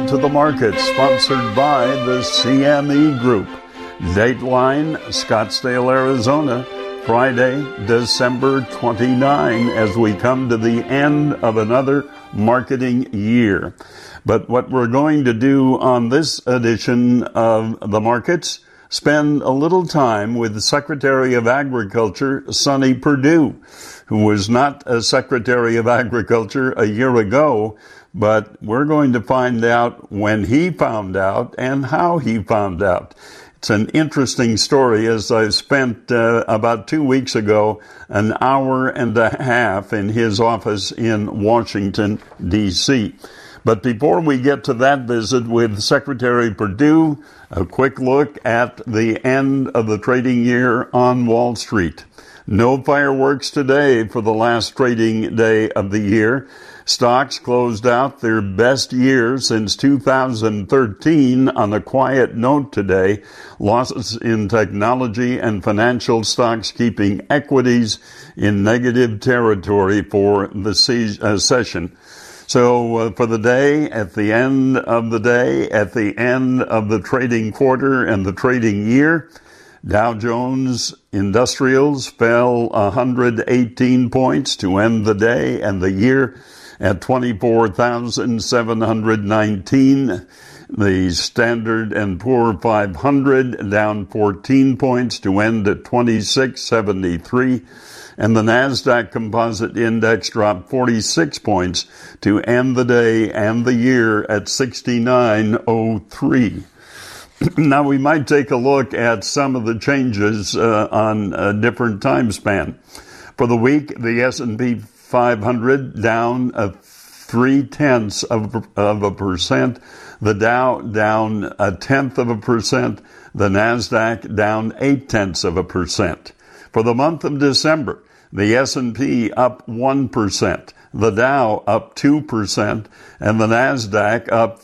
to the market, sponsored by the CME Group. Dateline, Scottsdale, Arizona, Friday, December 29, as we come to the end of another marketing year. But what we're going to do on this edition of the markets, spend a little time with Secretary of Agriculture Sonny Perdue, who was not a Secretary of Agriculture a year ago, but we're going to find out when he found out and how he found out. It's an interesting story, as I spent about 2 weeks ago an hour and a half in his office in Washington, D.C. But before we get to that visit with Secretary Perdue, a quick look at the end of the trading year on Wall Street. No fireworks today for the last trading day of the year. Stocks closed out their best year since 2013 on a quiet note today. Losses in technology and financial stocks keeping equities in negative territory for the session. So for the day, at the end of the day, at the end of the trading quarter and the trading year, Dow Jones Industrials fell 118 points to end the day and the year at 24,719. The Standard & Poor 500 down 14 points to end at 2673. And the NASDAQ Composite Index dropped 46 points to end the day and the year at 6903. Now, we might take a look at some of the changes on a different time span. For the week, the S&P 500 down 0.3%. The Dow down 0.1%. The NASDAQ down 0.8%. For the month of December, the S&P up 1%, the Dow up 2%, and the NASDAQ up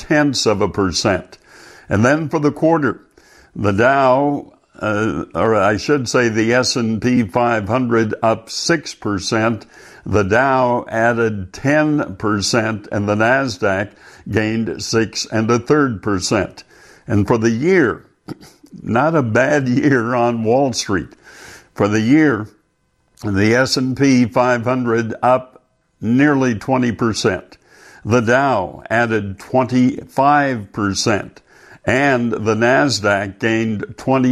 0.4%. And then for the quarter, the Dow, or I should say the S&P 500 up 6%, the Dow added 10%, and the NASDAQ gained 6 1/3%. And for the year, not a bad year on Wall Street. For the year, the S&P 500 up nearly 20%. The Dow added 25%. And the NASDAQ gained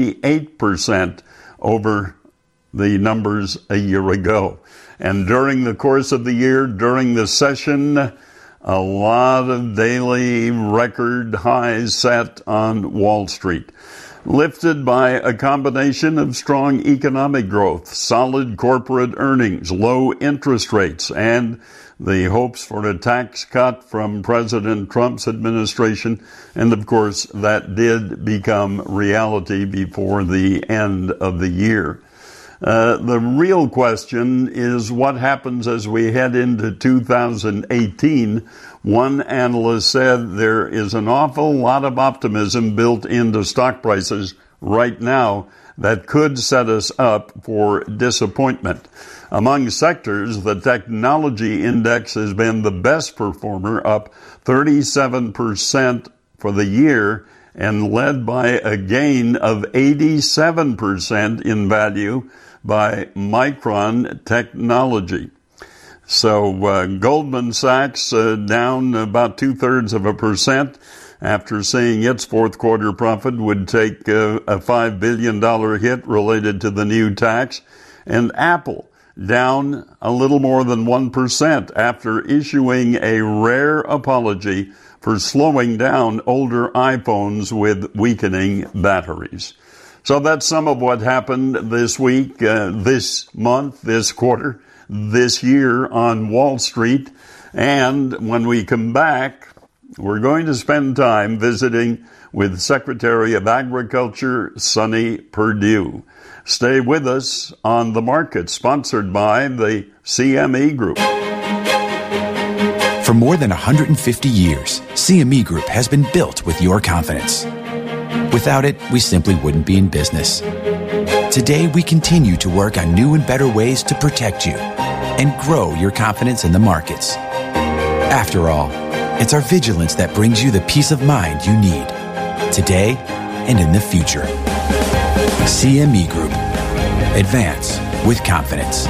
28% over the numbers a year ago. And during the course of the year, during the session, a lot of daily record highs set on Wall Street, lifted by a combination of strong economic growth, solid corporate earnings, low interest rates, and the hopes for a tax cut from President Trump's administration. And of course, that did become reality before the end of the year. The real question is what happens as we head into 2018. One analyst said there is an awful lot of optimism built into stock prices right now that could set us up for disappointment. Among sectors, the technology index has been the best performer, up 37% for the year, and led by a gain of 87% in value by Micron Technology. So Goldman Sachs down about 0.2% after seeing its fourth quarter profit would take a $5 billion hit related to the new tax. And Apple down a little more than 1% after issuing a rare apology for slowing down older iPhones with weakening batteries. So that's some of what happened this week, this month, this quarter, this year on Wall Street. And when we come back, we're going to spend time visiting with Secretary of Agriculture Sonny Perdue. Stay with us on The Market, sponsored by the CME Group. For more than 150 years, CME Group has been built with your confidence. Without it, we simply wouldn't be in business. Today, we continue to work on new and better ways to protect you and grow your confidence in the markets. After all, It's our vigilance that brings you the peace of mind you need today and in the future. CME Group. Advance with confidence.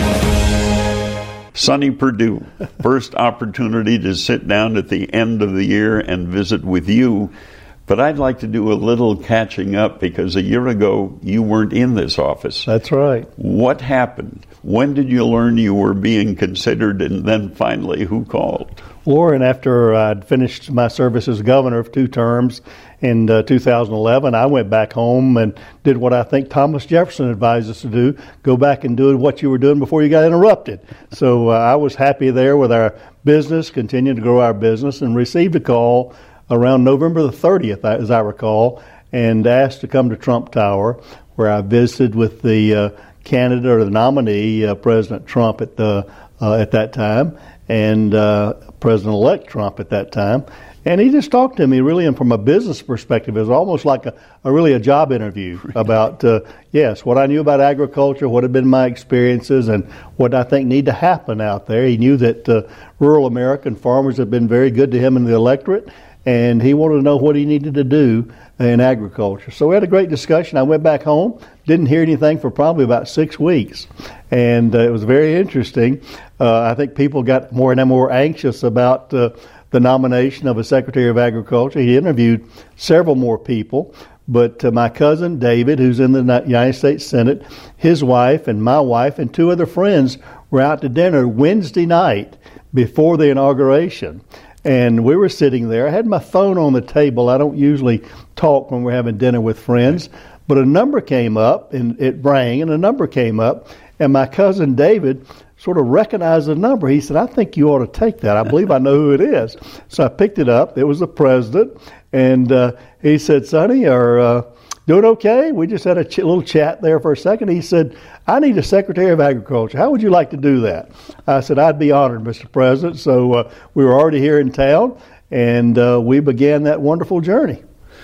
Sonny Perdue, first opportunity to sit down at the end of the year and visit with you. But I'd like to do a little catching up because a year ago you weren't in this office. That's right. What happened? When did you learn you were being considered, and then finally who called? Warren, after I'd finished my service as governor of 2 terms in 2011, I went back home and did what I think Thomas Jefferson advised us to do, go back and do what you were doing before you got interrupted. So I was happy there with our business, continuing to grow our business, and received a call around November the 30th, as I recall, and asked to come to Trump Tower, where I visited with the candidate or the nominee, President Trump at that time, and President-elect Trump at that time. And he just talked to me really, and from a business perspective, it was almost like a job interview about, what I knew about agriculture, what had been my experiences, and what I think need to happen out there. He knew that rural American farmers had been very good to him in the electorate, and he wanted to know what he needed to do in agriculture. So we had a great discussion. I went back home, didn't hear anything for probably about 6 weeks, and it was very interesting. I think people got more and more anxious about the nomination of a Secretary of Agriculture. He interviewed several more people, but my cousin David, who's in the United States Senate, his wife and my wife and 2 other friends were out to dinner Wednesday night before the inauguration. And we were sitting there. I had my phone on the table. I don't usually talk when we're having dinner with friends, but a number came up, and it rang, and a number came up, and my cousin David sort of recognized the number. He said, "I think you ought to take that. I believe I know who it is." So I picked it up. It was the president, and he said, "Sonny, are doing okay?" We just had a little chat there for a second. He said, "I need a Secretary of Agriculture. How would you like to do that?" I said, "I'd be honored, Mr. President." So we were already here in town, and we began that wonderful journey.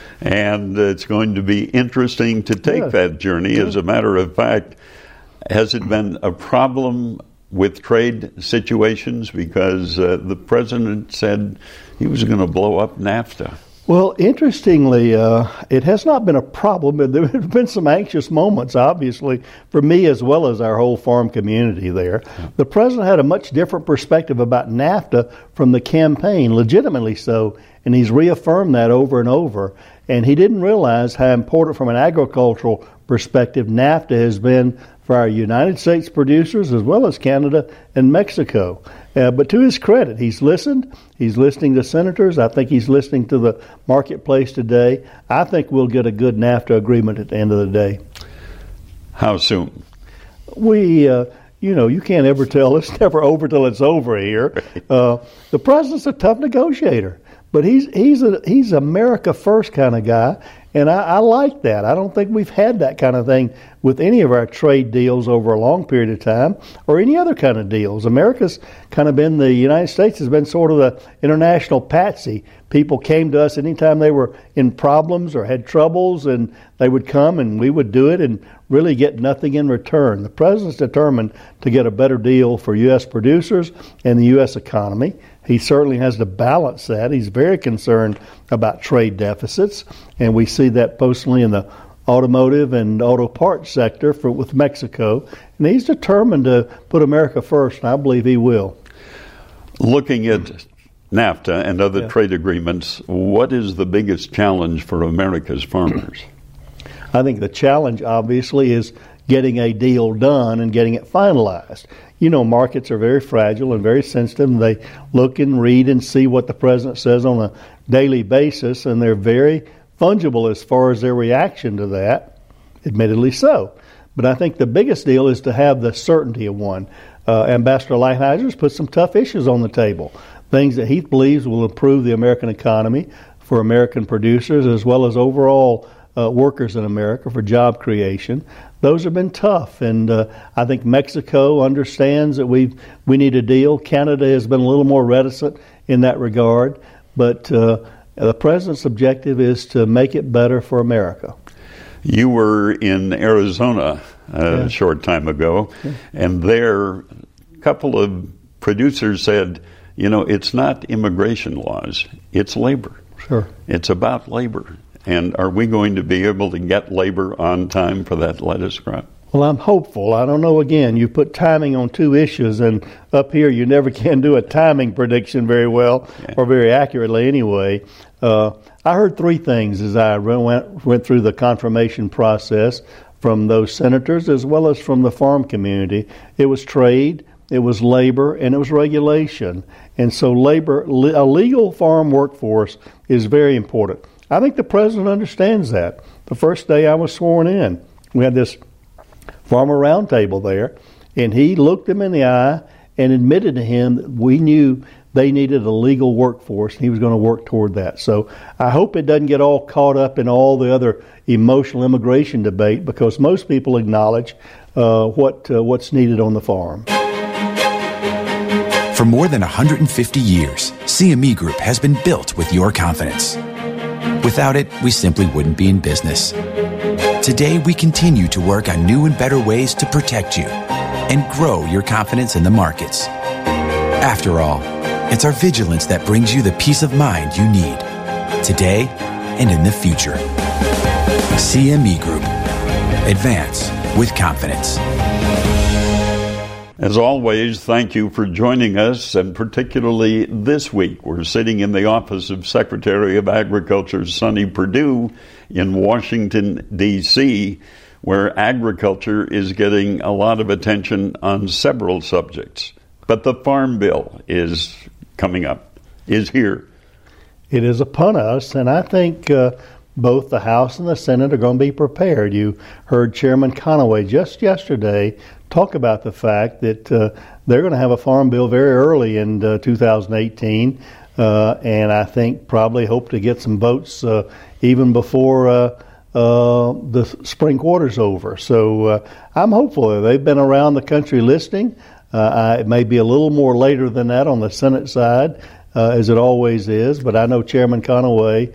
And it's going to be interesting to take that journey. As a matter of fact, has it been a problem with trade situations? Because the president said he was going to blow up NAFTA. Well, interestingly, it has not been a problem, but there have been some anxious moments, obviously, for me as well as our whole farm community there. The president had a much different perspective about NAFTA from the campaign, legitimately so, and he's reaffirmed that over and over. And he didn't realize how important from an agricultural perspective NAFTA has been for our United States producers as well as Canada and Mexico. But to his credit, he's listened. He's listening to senators. I think he's listening to the marketplace today. I think we'll get a good NAFTA agreement at the end of the day. How soon? You can't ever tell. It's never over till it's over here. The president's a tough negotiator, but he's America first kind of guy, and I like that. I don't think we've had that kind of thing with any of our trade deals over a long period of time, or any other kind of deals. America's kind of been, the United States has been sort of the international patsy. People came to us anytime they were in problems or had troubles, and they would come and we would do it and really get nothing in return. The president's determined to get a better deal for U.S. producers and the U.S. economy. He certainly has to balance that. He's very concerned about trade deficits, and we see that personally in the automotive and auto parts sector with Mexico. And he's determined to put America first, and I believe he will. Looking at NAFTA and other trade agreements, what is the biggest challenge for America's farmers? I think the challenge, obviously, is getting a deal done and getting it finalized. You know, markets are very fragile and very sensitive, and they look and read and see what the president says on a daily basis, and they're very fungible as far as their reaction to that, admittedly so. But I think the biggest deal is to have the certainty of one. Ambassador Lighthizer put some tough issues on the table, things that he believes will improve the American economy for American producers as well as overall workers in America for job creation. Those have been tough, and I think Mexico understands that we need a deal. Canada has been a little more reticent in that regard, but the president's objective is to make it better for America. You were in Arizona a short time ago, and there a couple of producers said, it's not immigration laws, it's labor. Sure. It's about labor. And are we going to be able to get labor on time for that lettuce crop? Well, I'm hopeful. I don't know. Again, you put timing on two issues, and up here you never can do a timing prediction very well or very accurately anyway. I heard three things as I went through the confirmation process from those senators as well as from the farm community. It was trade, it was labor, and it was regulation. And so a legal farm workforce is very important. I think the president understands that. The first day I was sworn in, we had this farmer roundtable there, and he looked him in the eye and admitted to him that we knew they needed a legal workforce, and he was going to work toward that. So I hope it doesn't get all caught up in all the other emotional immigration debate, because most people acknowledge what's needed on the farm. For more than 150 years, CME Group has been built with your confidence. Without it, we simply wouldn't be in business. Today, we continue to work on new and better ways to protect you and grow your confidence in the markets. After all, it's our vigilance that brings you the peace of mind you need today and in the future. CME Group. Advance with confidence. As always, thank you for joining us, and particularly this week. We're sitting in the office of Secretary of Agriculture Sonny Perdue in Washington, D.C., where agriculture is getting a lot of attention on several subjects. But the Farm Bill is coming up, is here. It is upon us, and I think both the House and the Senate are going to be prepared. You heard Chairman Conaway just yesterday talk about the fact that they're going to have a farm bill very early in 2018, and I think probably hope to get some votes even before the spring quarter's over. So I'm hopeful. They've been around the country listening. It may be a little more later than that on the Senate side, as it always is, but I know Chairman Conaway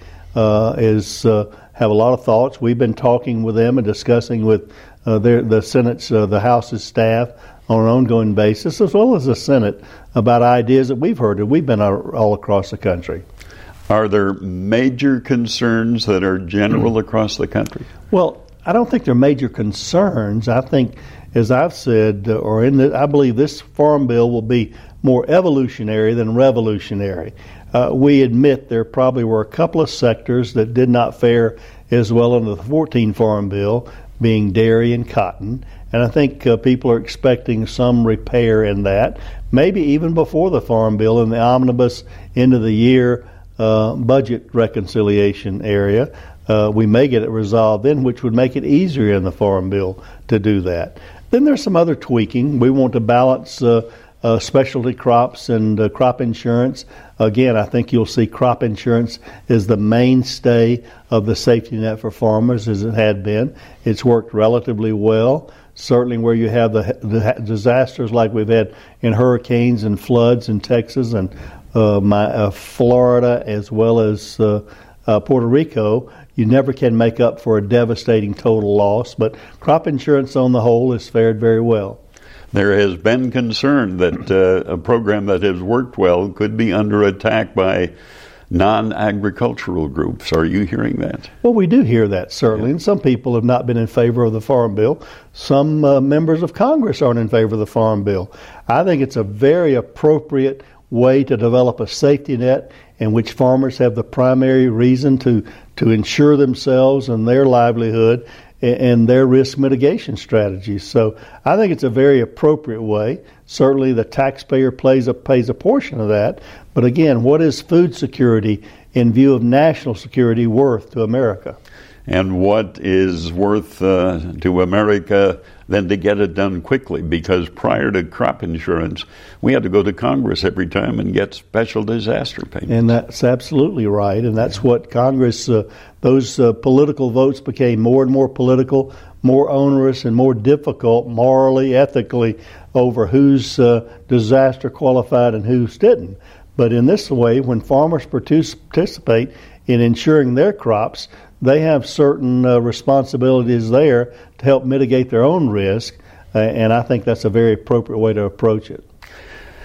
have a lot of thoughts. We've been talking with them and discussing with the Senate's, the House's staff on an ongoing basis, as well as the Senate, about ideas that we've heard. We've been all across the country. Are there major concerns that are general across the country? Well, I don't think they're major concerns. I think, as I've said, I believe this farm bill will be more evolutionary than revolutionary. We admit there probably were a couple of sectors that did not fare as well under the 14 Farm Bill, being dairy and cotton. And I think people are expecting some repair in that, maybe even before the Farm Bill in the omnibus end of the year budget reconciliation area. We may get it resolved then, which would make it easier in the Farm Bill to do that. Then there's some other tweaking. We want to balance specialty crops and crop insurance. Again, I think you'll see crop insurance is the mainstay of the safety net for farmers, as it had been. It's worked relatively well. Certainly where you have the disasters like we've had in hurricanes and floods in Texas and Florida, as well as Puerto Rico, you never can make up for a devastating total loss. But crop insurance on the whole has fared very well. There has been concern that a program that has worked well could be under attack by non-agricultural groups. Are you hearing that? Well, we do hear that, certainly. Yeah. And some people have not been in favor of the Farm Bill. Some members of Congress aren't in favor of the Farm Bill. I think it's a very appropriate way to develop a safety net in which farmers have the primary reason to insure themselves and their livelihood and their risk mitigation strategies. So I think it's a very appropriate way. Certainly the taxpayer pays a portion of that. But again, what is food security in view of national security worth to America? And what is worth to America than to get it done quickly? Because prior to crop insurance, we had to go to Congress every time and get special disaster payments. And that's absolutely right. And that's what Congress, those political votes became more and more political, more onerous and more difficult morally, ethically, over who's disaster qualified and who's didn't. But in this way, when farmers participate in insuring their crops, they have certain responsibilities there to help mitigate their own risk, and I think that's a very appropriate way to approach it.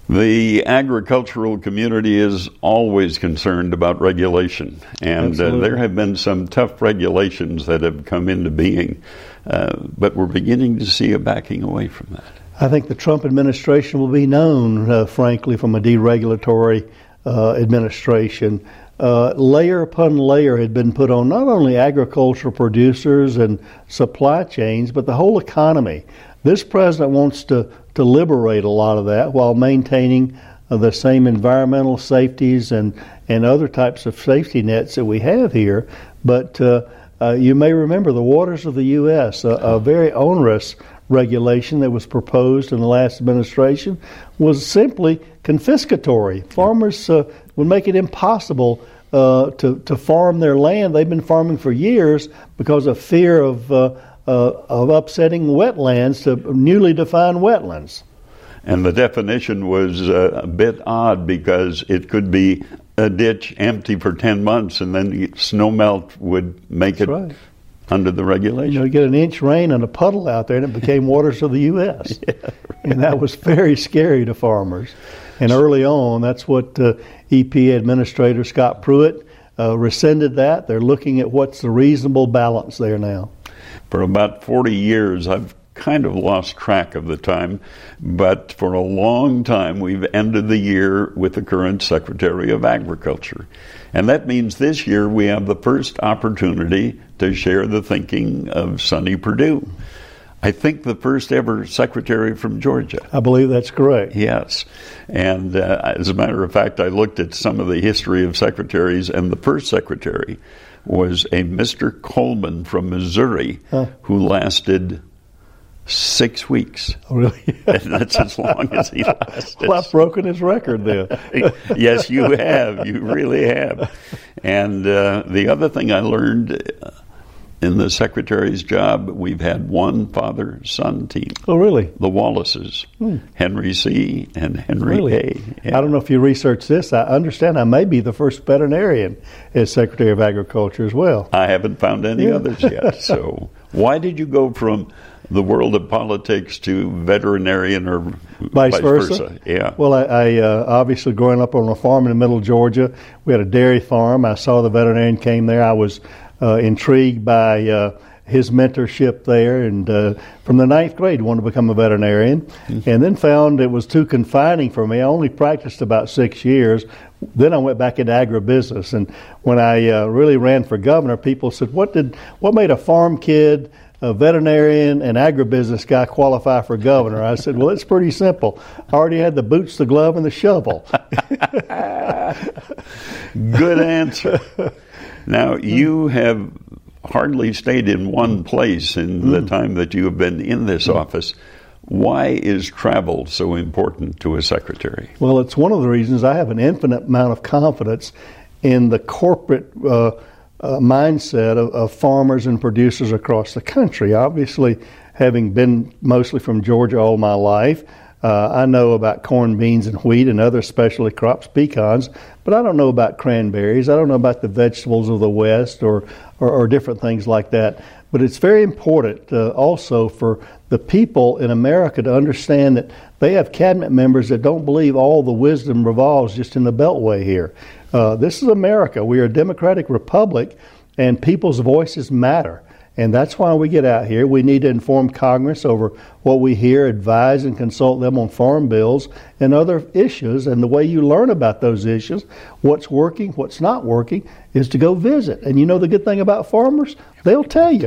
The agricultural community is always concerned about regulation, and there have been some tough regulations that have come into being, but we're beginning to see a backing away from that. I think the Trump administration will be known, frankly, from a deregulatory administration. Layer upon layer had been put on not only agricultural producers and supply chains, but the whole economy. This president wants to liberate a lot of that while maintaining the same environmental safeties and other types of safety nets that we have here. But you may remember the Waters of the U.S., a very onerous regulation that was proposed in the last administration, was simply confiscatory. Farmers would make it impossible to farm their land. They've been farming for years because of fear of upsetting wetlands to newly defined wetlands. And the definition was a bit odd because it could be a ditch empty for 10 months and then the snowmelt would make That's it right. under the regulation. You get an inch rain and a puddle out there and it became Waters of the U.S. Yeah, right. And that was very scary to farmers. And early on, that's what EPA Administrator Scott Pruitt rescinded that. They're looking at what's the reasonable balance there now. For about 40 years, I've kind of lost track of the time, but for a long time we've ended the year with the current Secretary of Agriculture. And that means this year we have the first opportunity to share the thinking of Sonny Perdue. I think the first ever secretary from Georgia. I believe that's correct. Yes. And as a matter of fact, I looked at some of the history of secretaries, and the first secretary was a Mr. Coleman from Missouri who lasted 6 weeks. Oh, really? And that's as long as he lasted. Well, I've broken his record then. Yes, you have. You really have. And the other thing I learned in the secretary's job, we've had one father-son team. Oh, really? The Wallaces, Henry C. and Henry A. Yeah. I don't know if you researched this. I understand I may be the first veterinarian as Secretary of Agriculture as well. I haven't found any others yet. So why did you go from the world of politics to veterinarian or vice versa? Yeah. Well, I obviously growing up on a farm in the middle of Georgia, we had a dairy farm. I saw the veterinarian came there. I was intrigued by his mentorship there, and from the 9th grade wanted to become a veterinarian, and then found it was too confining for me. I only practiced about 6 years. Then I went back into agribusiness, and when I really ran for governor, people said, what made a farm kid, a veterinarian, and agribusiness guy qualify for governor? I said, well, it's pretty simple. I already had the boots, the glove, and the shovel. Good answer. Now, you have hardly stayed in one place in the time that you have been in this office. Why is travel so important to a secretary? Well, it's one of the reasons I have an infinite amount of confidence in the corporate mindset of farmers and producers across the country. Obviously, having been mostly from Georgia all my life, I know about corn, beans, and wheat and other specialty crops, pecans, but I don't know about cranberries. I don't know about the vegetables of the West or different things like that. But it's very important also for the people in America to understand that they have cabinet members that don't believe all the wisdom revolves just in the Beltway here. This is America. We are a democratic republic, and people's voices matter. And that's why we get out here. We need to inform Congress over what we hear, advise and consult them on farm bills and other issues. And the way you learn about those issues, what's working, what's not working, is to go visit. And you know the good thing about farmers? They'll tell you.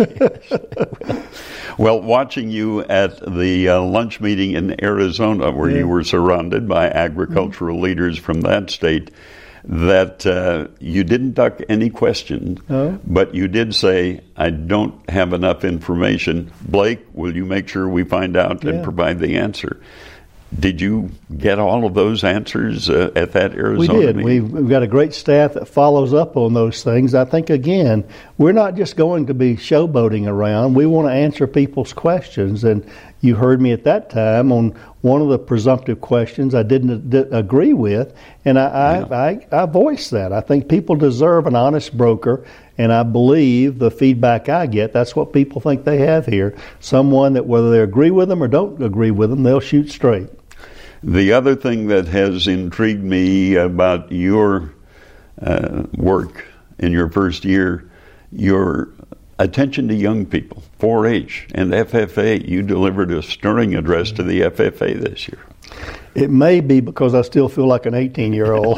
Well, watching you at the lunch meeting in Arizona, where you were surrounded by agricultural leaders from that state, that you didn't duck any question, but you did say, I don't have enough information. Blake, will you make sure we find out and provide the answer? Did you get all of those answers at that Arizona meeting? We did. We've got a great staff that follows up on those things. I think, again, we're not just going to be showboating around. We want to answer people's questions. And you heard me at that time on one of the presumptive questions I didn't agree with, and I voiced that. I think people deserve an honest broker, and I believe the feedback I get, that's what people think they have here. Someone that whether they agree with them or don't agree with them, they'll shoot straight. The other thing that has intrigued me about your work in your first year, your attention to young people, 4-H and FFA. You delivered a stirring address to the FFA this year. It may be because I still feel like an 18-year-old.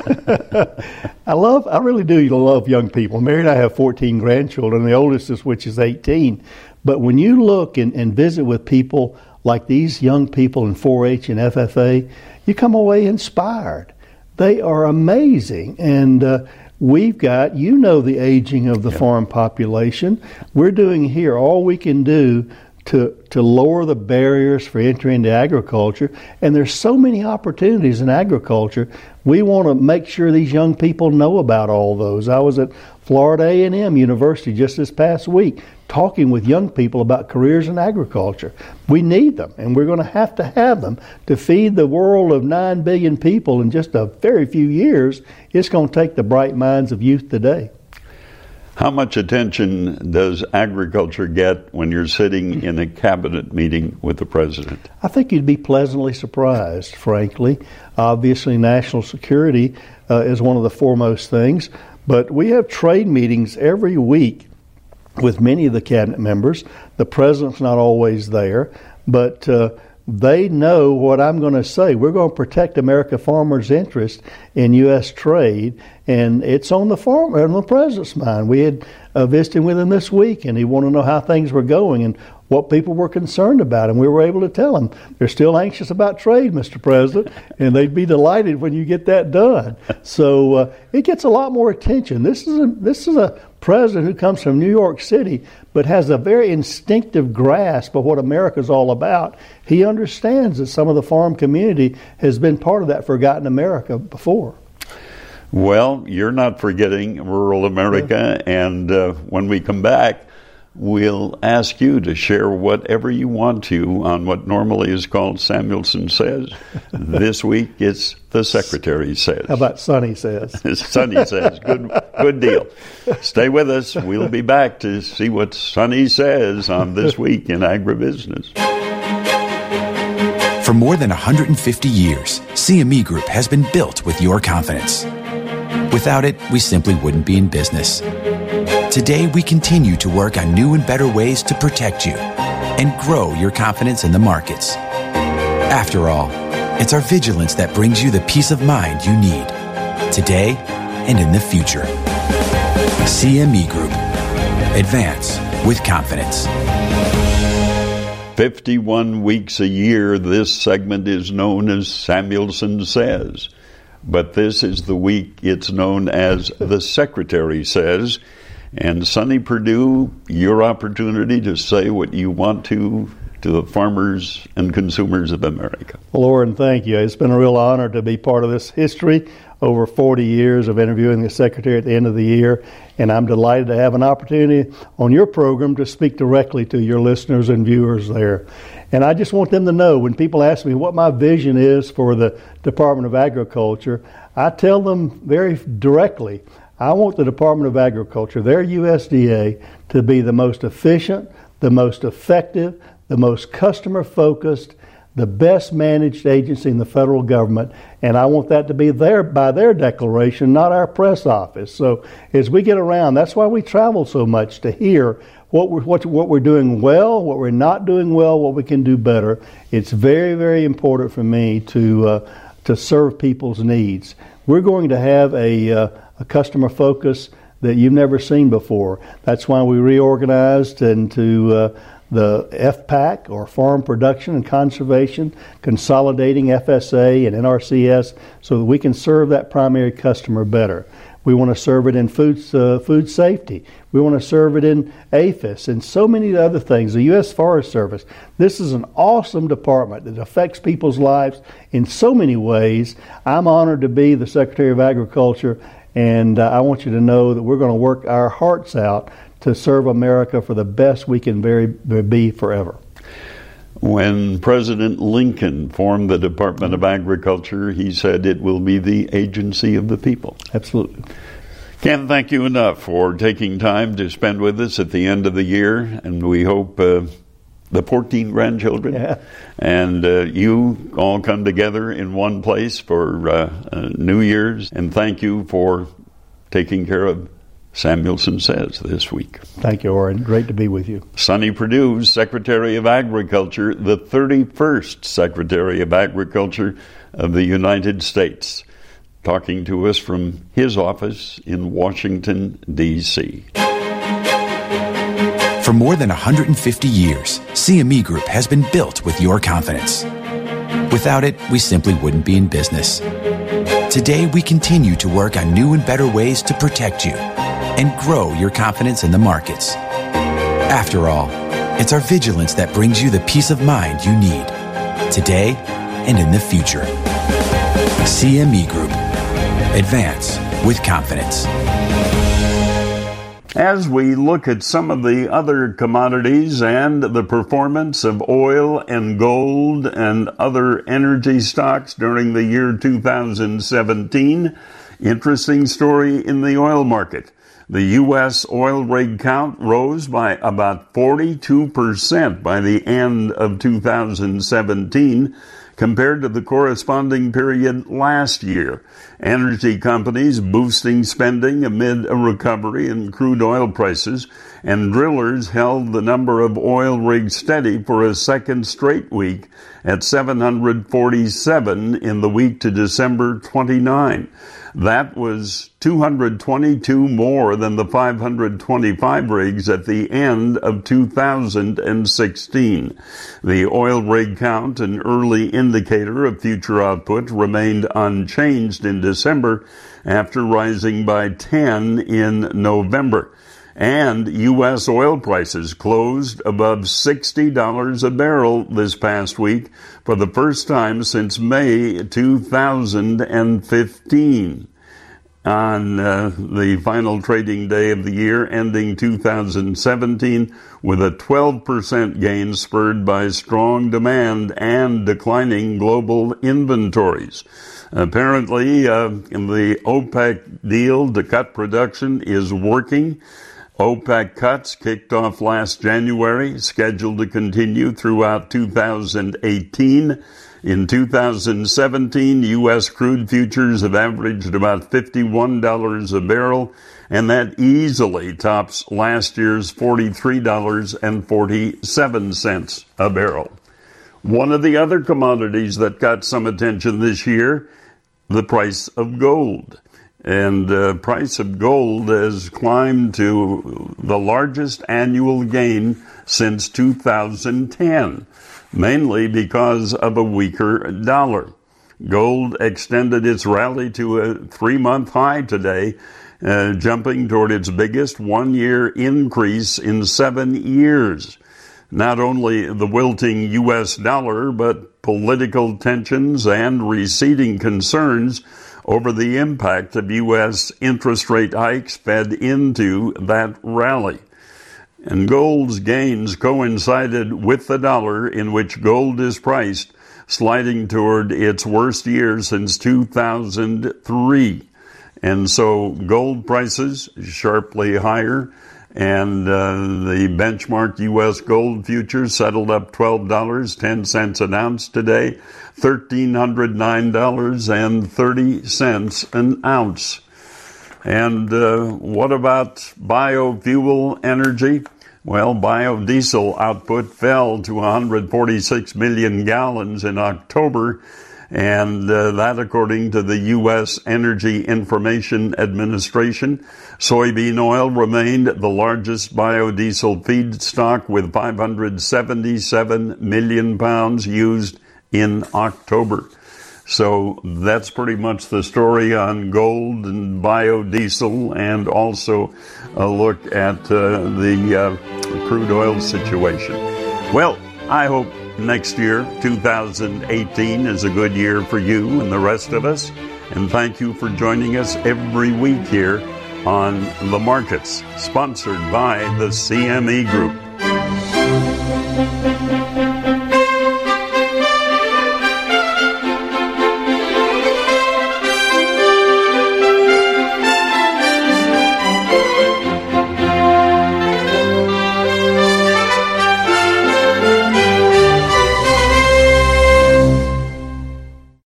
I really do love young people. Mary and I have 14 grandchildren, the oldest is which is 18. But when you look and visit with people like these young people in 4-H and FFA, you come away inspired. They are amazing. And we've got, the aging of the farm population. We're doing here all we can do to lower the barriers for entry into agriculture. And there's so many opportunities in agriculture. We want to make sure these young people know about all those. I was at Florida A&M University just this past week talking with young people about careers in agriculture. We need them, and we're going to have them to feed the world of 9 billion people in just a very few years. It's going to take the bright minds of youth today. How much attention does agriculture get when you're sitting in a cabinet meeting with the president? I think you'd be pleasantly surprised, frankly. Obviously, national security is one of the foremost things, but we have trade meetings every week with many of the cabinet members. The president's not always there, but they know what I'm going to say. We're going to protect American farmers' interest in U.S. trade, and it's on the president's mind. We had visited with him this week, and he wanted to know how things were going and what people were concerned about, and we were able to tell him they're still anxious about trade, Mr. President, and they'd be delighted when you get that done. So it gets a lot more attention. This is a president who comes from New York City, but has a very instinctive grasp of what America's all about. He understands that some of the farm community has been part of that forgotten America before. Well, you're not forgetting rural America, and when we come back, we'll ask you to share whatever you want to on what normally is called Samuelson Says. This week, it's The Secretary Says. How about Sonny Says? Sonny Says. Good deal. Stay with us. We'll be back to see what Sonny says on This Week in Agribusiness. For more than 150 years, CME Group has been built with your confidence. Without it, we simply wouldn't be in business. Today, we continue to work on new and better ways to protect you and grow your confidence in the markets. After all, it's our vigilance that brings you the peace of mind you need today and in the future. CME Group. Advance with confidence. 51 weeks a year, this segment is known as Samuelson Says. But this is the week it's known as The Secretary Says. And Sonny Perdue, your opportunity to say what you want to the farmers and consumers of America. Well, Lauren, thank you. It's been a real honor to be part of this history, over 40 years of interviewing the Secretary at the end of the year, and I'm delighted to have an opportunity on your program to speak directly to your listeners and viewers there. And I just want them to know, when people ask me what my vision is for the Department of Agriculture, I tell them very directly, I want the Department of Agriculture, their USDA, to be the most efficient, the most effective, the most customer-focused, the best managed agency in the federal government, and I want that to be there by their declaration, not our press office. So as we get around, that's why we travel so much, to hear what we're doing well, what we're not doing well, what we can do better. It's very, very important for me to serve people's needs. We're going to have a customer focus that you've never seen before. That's why we reorganized into the FPAC, or Farm Production and Conservation, consolidating FSA and NRCS so that we can serve that primary customer better. We want to serve it in food safety. We want to serve it in APHIS and so many other things. The U.S. Forest Service. This is an awesome department that affects people's lives in so many ways. I'm honored to be the Secretary of Agriculture, and I want you to know that we're going to work our hearts out to serve America for the best we can be forever. When President Lincoln formed the Department of Agriculture, he said it will be the agency of the people. Absolutely. Can't thank you enough for taking time to spend with us at the end of the year, and we hope the 14 grandchildren. Yeah. And you all come together in one place for New Year's. And thank you for taking care of Samuelson Says this week. Thank you, Orrin. Great to be with you. Sonny Perdue, Secretary of Agriculture, the 31st Secretary of Agriculture of the United States, talking to us from his office in Washington, D.C. For more than 150 years, CME Group has been built with your confidence. Without it, we simply wouldn't be in business. Today, we continue to work on new and better ways to protect you and grow your confidence in the markets. After all, it's our vigilance that brings you the peace of mind you need, today and in the future. CME Group. Advance with confidence. As we look at some of the other commodities and the performance of oil and gold and other energy stocks during the year 2017, interesting story in the oil market. The U.S. oil rig count rose by about 42% by the end of 2017 compared to the corresponding period last year. Energy companies boosting spending amid a recovery in crude oil prices, and drillers held the number of oil rigs steady for a second straight week at 747 in the week to December 29. That was 222 more than the 525 rigs at the end of 2016. The oil rig count, an early indicator of future output, remained unchanged in December after rising by 10 in November. And U.S. oil prices closed above $60 a barrel this past week for the first time since May 2015. On the final trading day of the year, ending 2017, with a 12% gain spurred by strong demand and declining global inventories. Apparently, the OPEC deal to cut production is working. OPEC cuts kicked off last January, scheduled to continue throughout 2018. In 2017, U.S. crude futures have averaged about $51 a barrel, and that easily tops last year's $43.47 a barrel. One of the other commodities that got some attention this year, the price of gold. And the price of gold has climbed to the largest annual gain since 2010, mainly because of a weaker dollar. Gold extended its rally to a 3-month high today, jumping toward its biggest one-year increase in 7 years. Not only the wilting U.S. dollar, but political tensions and receding concerns over the impact of U.S. interest rate hikes fed into that rally. And gold's gains coincided with the dollar, in which gold is priced, sliding toward its worst year since 2003. And so gold prices sharply higher, and the benchmark U.S. gold futures settled up $12.10 an ounce today, $1,309.30 an ounce. And what about biofuel energy? Well, biodiesel output fell to 146 million gallons in October, and that according to the U.S. Energy Information Administration. Soybean oil remained the largest biodiesel feedstock with 577 million pounds used in October. So that's pretty much the story on gold and biodiesel, and also a look at the crude oil situation. Well, I hope next year, 2018, is a good year for you and the rest of us. And thank you for joining us every week here on The Markets, sponsored by the CME Group.